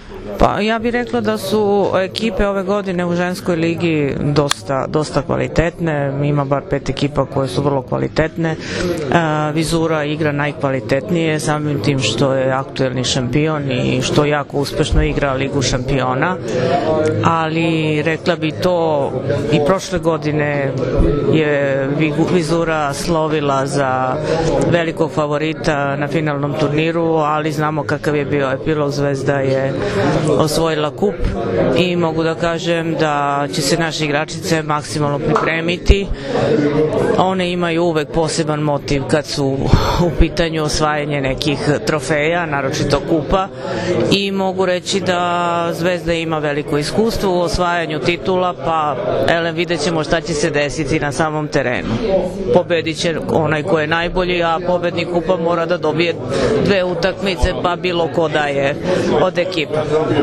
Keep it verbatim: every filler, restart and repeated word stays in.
Pa ja bih rekla da su ekipe ove godine u ženskoj ligi dosta, dosta kvalitetne, ima bar pet ekipa koje su vrlo kvalitetne. Vizura igra najkvalitetnije samim tim što je aktuelni šampion i što jako uspešno igra Ligu šampiona, ali rekla bi to i prošle godine je Vizura slovila za velikog favorita na finalnom turniru, ali znamo kakav je bio epilog, Zvezda je osvojila kup i mogu da kažem da će se naše igračice maksimalno pripremiti. One imaju uvek poseban motiv kad su u pitanju osvajanje nekih trofeja, naročito kupa, i mogu reći da Zvezda ima veliko iskustvo u osvajanju titula, pa elem, vidjet ćemo šta će se desiti na samom terenu. Pobedit će onaj ko je najbolji, a pobednik kupa mora da dobije dve utakmice, pa bilo ko da je od ekipa.